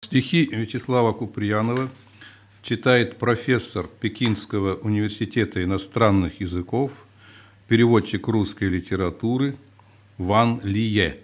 Стихи Вячеслава Куприянова читает профессор Пекинского университета иностранных языков, переводчик русской литературы Ван Лие.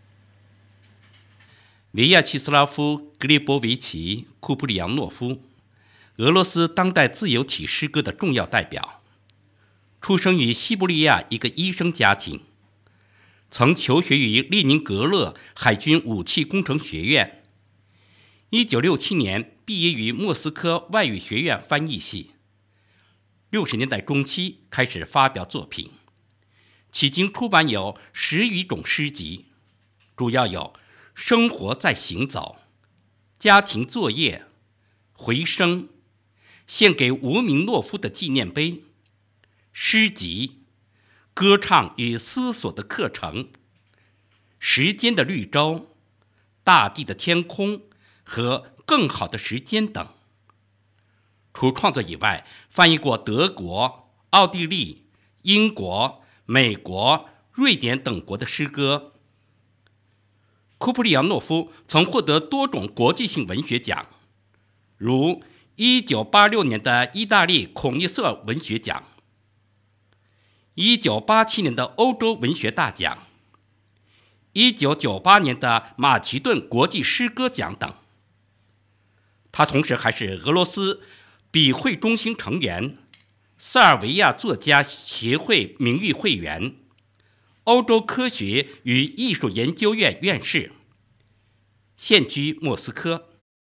维亚齐斯拉夫·格列波维奇·库普里扬诺夫，俄罗斯当代自由体诗歌的重要代表，出生于西伯利亚一个医生家庭，曾求学于列宁格勒海军武器工程学院。1967年毕业于莫斯科外语学院翻译系。60年代中期开始发表作品，迄今出版有10余种诗集，主要有《生活在行走》、家庭作业、回声、献给吴明诺夫的纪念碑、诗集、歌唱与思索的课程、时间的绿洲、大地的天空和更好的时间等。除创作以外，翻译过德国、奥地利、英国、美国、瑞典等国的诗歌。库普里扬诺夫曾获得多种国际性文学奖，如1986年的意大利孔尼瑟文学奖、1987年的欧洲文学大奖、1998年的马其顿国际诗歌奖等。他同时还是俄罗斯笔会中心成员、塞尔维亚作家协会名誉会员、欧洲科学与艺术研究院院士，现居莫斯科。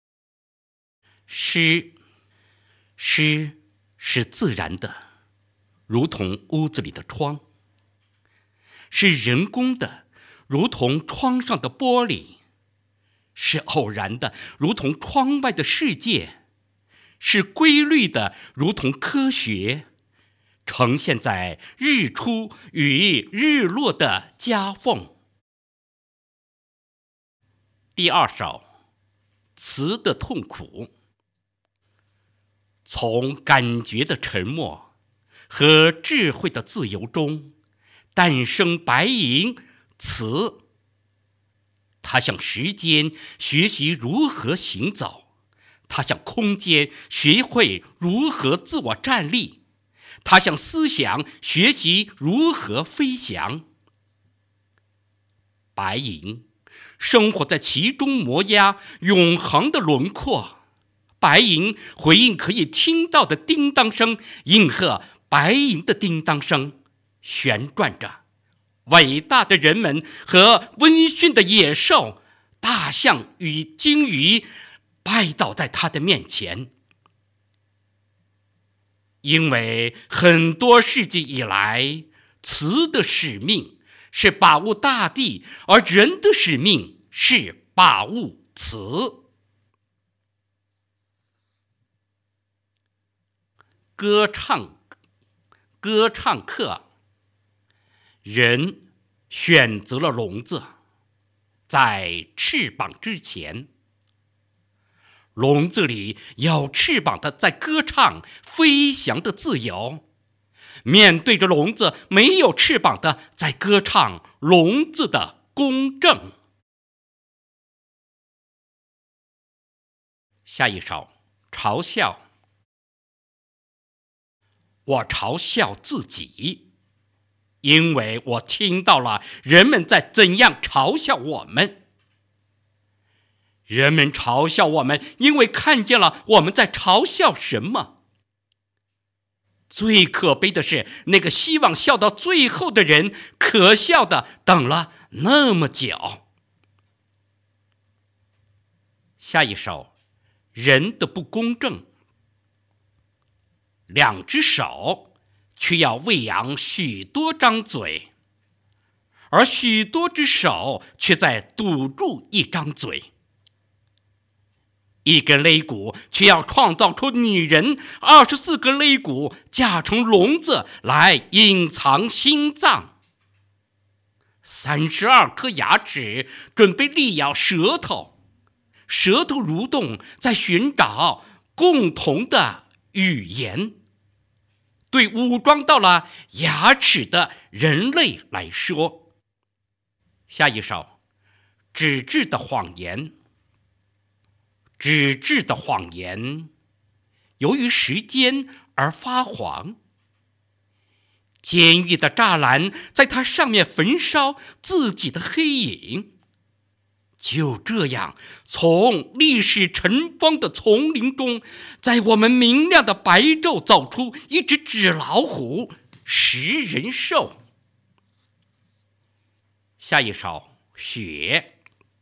诗是自然的，如同屋子里的窗；是人工的，如同窗上的玻璃；是偶然的，如同窗外的世界；是规律的，如同科学，呈现在日出与日落的夹缝。第二首，词的痛苦。从感觉的沉默和智慧的自由中诞生白银词。它向时间学习如何行走，它向空间学会如何自我站立，它向思想学习如何飞翔。白银生活在其中，磨压永恒的轮廓。白银回应可以听到的叮当声，应和白银的叮当声，旋转着。伟大的人们和温驯的野兽，大象与鲸鱼拜倒在他的面前。因为很多世纪以来，词的使命是把握大地，而人的使命是把握词。歌唱课。人选择了笼子，在翅膀之前。笼子里有翅膀的在歌唱飞翔的自由，面对着笼子没有翅膀的在歌唱笼子的公正。下一首，嘲笑。我嘲笑自己，因为我听到了人们在怎样嘲笑我们。人们嘲笑我们，因为看见了我们在嘲笑什么。最可悲的是，那个希望笑到最后的人，可笑的等了那么久。下一首，人的不公正。两只手却要喂养许多张嘴，而许多只手却在堵住一张嘴。一根肋骨却要创造出女人24个肋骨架成笼子来隐藏心脏。32颗牙齿准备力咬舌头，舌头蠕动在寻找共同的语言。对武装到了牙齿的人类来说。下一首，纸质的谎言。 纸质的谎言由于时间而发黄，监狱的栅栏在它上面焚烧自己的黑影。就这样，从历史尘封的丛林中，在我们明亮的白昼走出一只纸老虎，食人兽。下一首雪。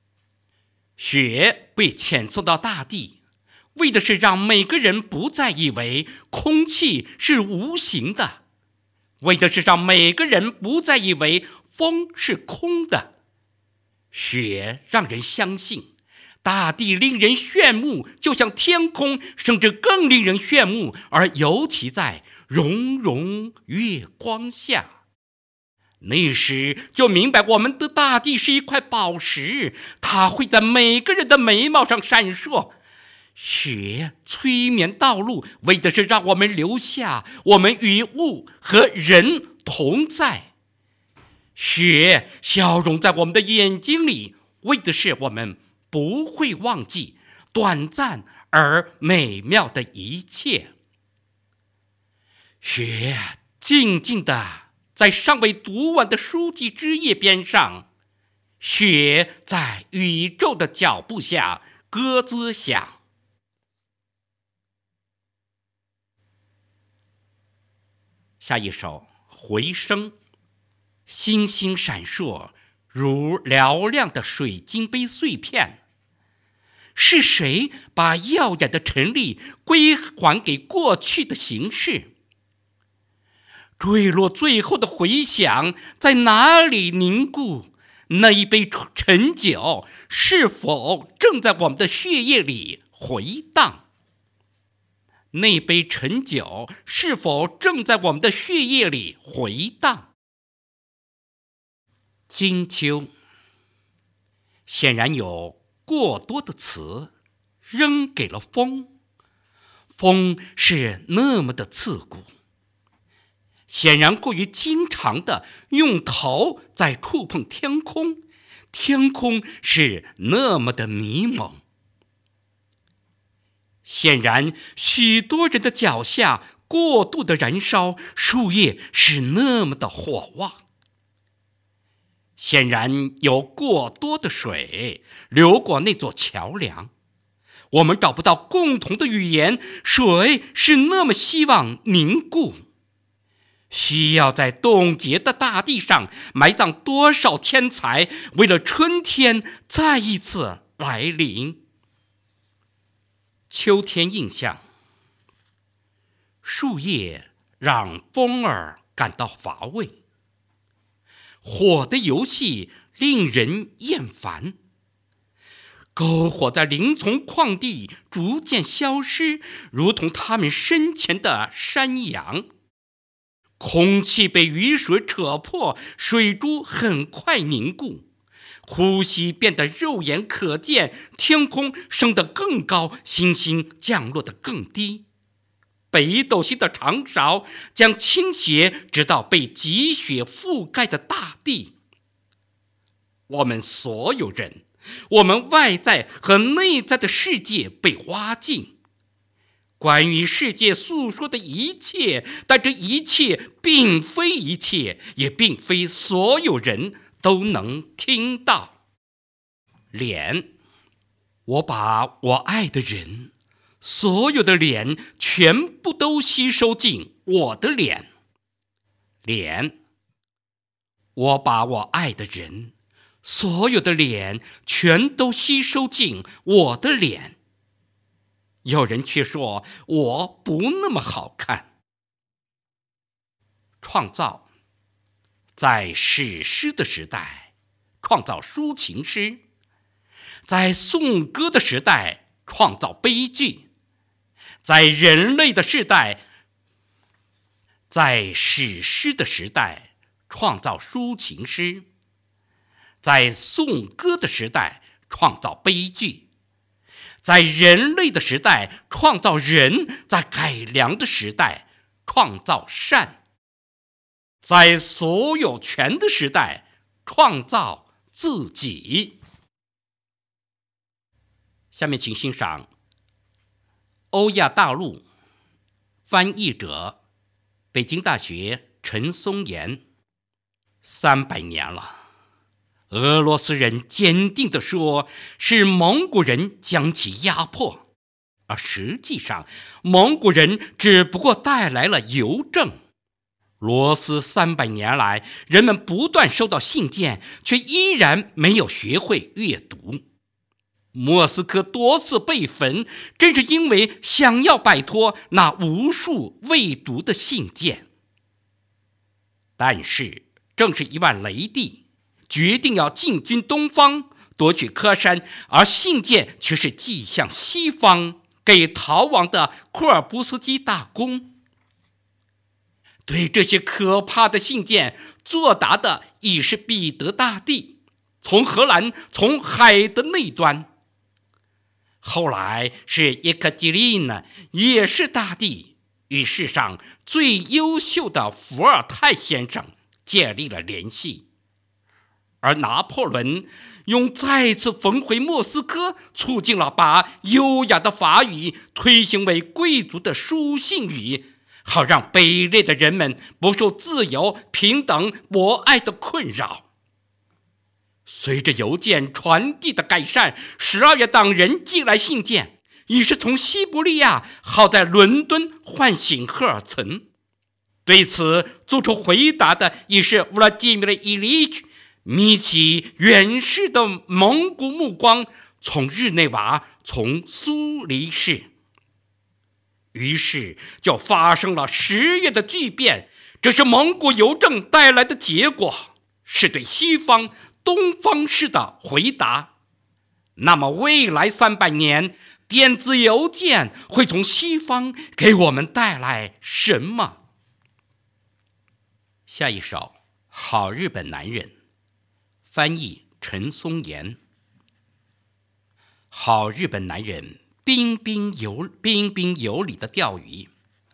雪被遣送到大地，为的是让每个人不再以为空气是无形的，为的是让每个人不再以为风是空的。雪让人相信大地令人炫目，就像天空甚至更令人炫目，而尤其在融融月光下。那时就明白我们的大地是一块宝石，它会在每个人的眉毛上闪烁。雪催眠道路，为的是让我们留下我们与物和人同在。雪消融在我们的眼睛里，为的是我们不会忘记短暂而美妙的一切。雪静静地在尚未读完的书籍枝叶边上，雪在宇宙的脚步下咯吱响。下一首回声。星星闪烁如嘹亮的水晶杯碎片，是谁把耀眼的陈粒归还给过去的形式？坠落最后的回响在哪里凝固？那一杯陈酒是否正在我们的血液里回荡？那杯陈酒是否正在我们的血液里回荡？金秋。显然有过多的词扔给了风，风是那么的刺骨，显然过于经常的用头在触碰天空，天空是那么的迷蒙。显然许多人的脚下过度的燃烧，树叶是那么的火旺。显然有过多的水流过那座桥梁，我们找不到共同的语言，水是那么希望凝固。需要在冻结的大地上埋葬多少天才，为了春天再一次来临。秋天印象。树叶让风儿感到乏味，火的游戏令人厌烦，篝火在林丛旷地逐渐消失，如同他们身前的山羊。空气被雨水扯破，水珠很快凝固，呼吸变得肉眼可见，天空升得更高，星星降落得更低。北斗星的长勺将倾斜直到被积雪覆盖的大地。我们所有人，我们外在和内在的世界被挖尽，关于世界诉说的一切，但这一切并非一切，也并非所有人都能听到。脸，我把我爱的人所有的脸全部都吸收进我的脸。脸，我把我爱的人所有的脸全都吸收进我的脸。有人却说我不那么好看。创造，在史诗的时代创造抒情诗，在颂歌的时代创造悲剧，在人类的时代，在史诗的时代创造抒情诗，在颂歌的时代创造悲剧，在人类的时代创造人，在改良的时代创造善，在所有权的时代创造自己。 下面请欣赏欧亚大陆，翻译者北京大学陈松岩。300年了，俄罗斯人坚定地说是蒙古人将其压迫，而实际上蒙古人只不过带来了邮政。罗斯300年来，人们不断收到信件，却依然没有学会阅读。莫斯科多次被焚，正是因为想要摆脱那无数未读的信件。但是正是一万雷帝决定要进军东方，夺取科山，而信件却是寄向西方，给逃亡的库尔布斯基大公。对这些可怕的信件作答的已是彼得大帝，从荷兰，从海的那端。后来是叶克捷琳娜，也是大帝，与世上最优秀的伏尔泰先生建立了联系。而拿破仑用再次焚毁莫斯科，促进了把优雅的法语推行为贵族的书信语，好让卑劣的人们不受自由、平等、博爱的困扰。随着邮件传递的改善，12月党人寄来信件，已是从西伯利亚好在伦敦唤醒赫尔岑。对此做出回答的已是乌拉基米尔·伊利奇，眯起远视的蒙古目光，从日内瓦，从苏黎世。于是就发生了10月的巨变，这是蒙古邮政带来的结果，是对西方东方式的回答。那么未来300年，电子邮件会从西方给我们带来什么？下一首《好日本男人》，翻译陈松岩。好日本男人彬彬有礼的钓鱼。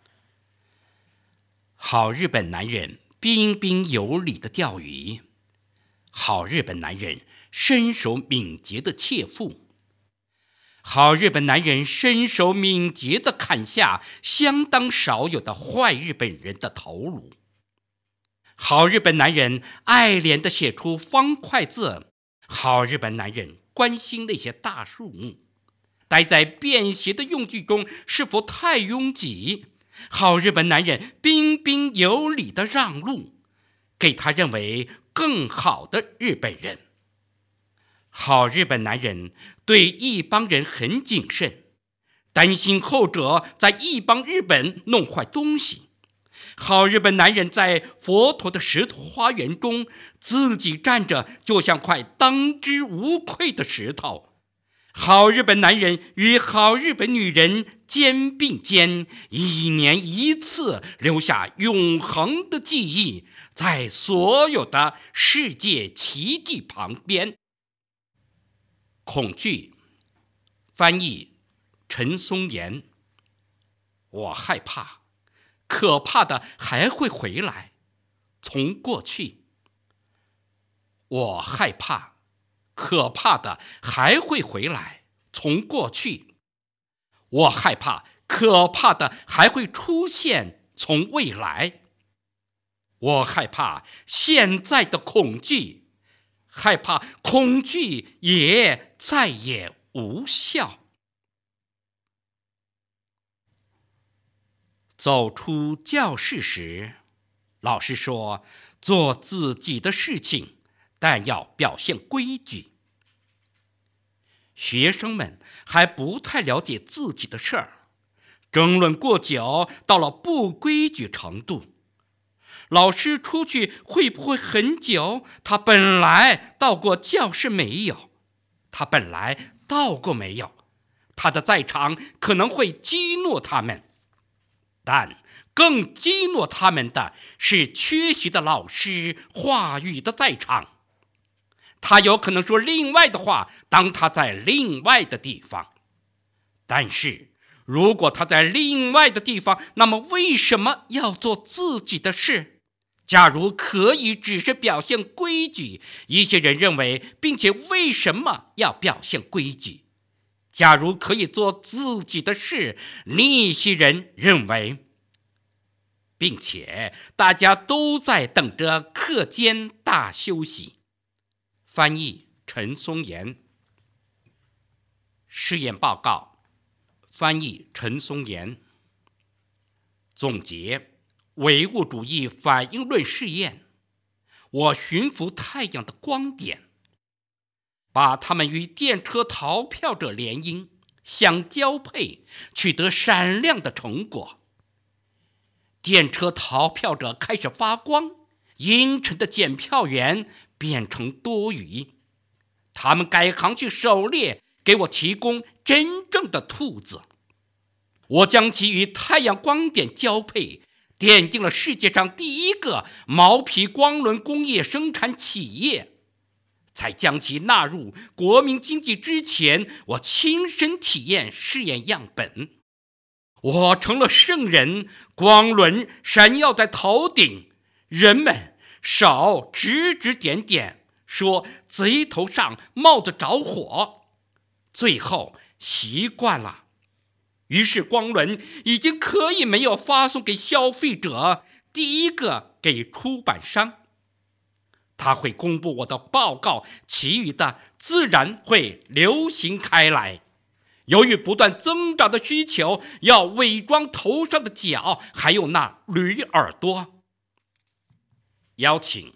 好日本男人彬彬有礼的钓鱼。好日本男人身手敏捷的切腹。好日本男人身手敏捷地砍下相当少有的坏日本人的头颅。好日本男人爱怜地写出方块字。好日本男人关心那些大树木，待在便携的用具中是否太拥挤。好日本男人彬彬有礼地让路，给他认为更好的日本人。好日本男人对一帮人很谨慎，担心后者在一帮日本弄坏东西。好日本男人在佛陀的石头花园中，自己站着就像块当之无愧的石头。好日本男人与好日本女人肩并肩，1年1次，留下永恒的记忆，在所有的世界奇迹旁边。恐惧，翻译陈松岩。我害怕，可怕的还会回来，从过去。我害怕，可怕的还会回来，从过去。我害怕，可怕的还会出现，从未来。我害怕现在的恐惧，害怕恐惧也再也无效。走出教室时，老师说，做自己的事情，但要表现规矩。学生们还不太了解自己的事儿，争论过久，到了不规矩程度。老师出去会不会很久？他本来到过教室没有？他本来到过没有？他的在场可能会激怒他们，但更激怒他们的是缺席的老师话语的在场。他有可能说另外的话，当他在另外的地方。但是如果他在另外的地方，那么为什么要做自己的事？假如可以只是表现规矩，一些人认为，并且为什么要表现规矩？ 假如可以做自己的事，另一些人认为，并且大家都在等着课间大休息。翻译陈松岩。试验报告，翻译陈松岩。总结：唯物主义反应论试验。我驯服太阳的光点，把它们与电车逃票者联姻，相交配，取得闪亮的成果。电车逃票者开始发光，阴沉的检票员变成多余，他们改行去狩猎，给我提供真正的兔子。我将其与太阳光点交配，奠定了世界上第一个毛皮光轮工业生产企业。在将其纳入国民经济之前，我亲身体验试验样本。我成了圣人，光轮闪耀在头顶，人们手指指点点，说贼头上帽子着火。最后习惯了，于是光轮已经可以没有发送给消费者，第一个给出版商。他会公布我的报告，其余的自然会流行开来。由于不断增长的需求，要伪装头上的角，还有那驴耳朵。邀请，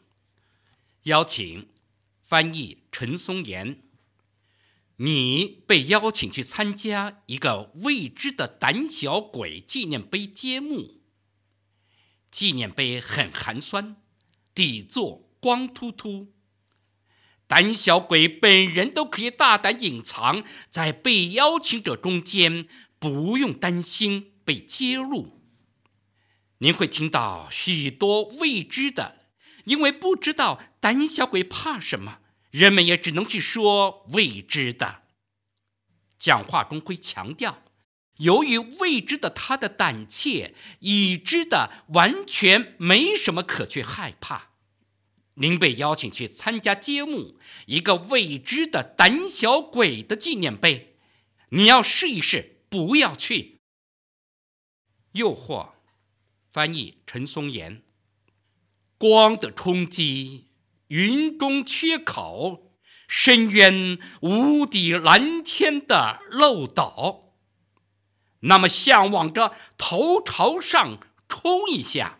翻译陈松岩。你被邀请去参加一个未知的胆小鬼纪念碑揭幕。纪念碑很寒酸，底座光秃秃。胆小鬼本人都可以大胆隐藏在被邀请者中间，不用担心被揭露。您会听到许多未知的，因为不知道胆小鬼怕什么，人们也只能去说未知的。讲话中会强调，由于未知的他的胆怯，已知的完全没什么可去害怕。您被邀请去参加揭幕一个未知的胆小鬼的纪念碑，你要试一试，不要去。诱惑，翻译陈松岩。光的冲击，云中缺口，深渊无底蓝天的漏斗，那么向往着头朝上冲一下。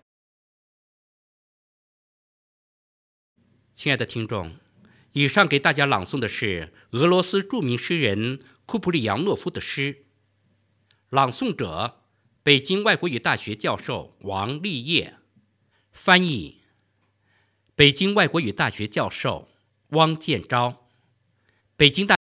亲爱的听众，以上给大家朗诵的是俄罗斯著名诗人库普里扬诺夫的诗，朗诵者北京外国语大学教授王立业，翻译北京外国语大学教授汪建昭，北京大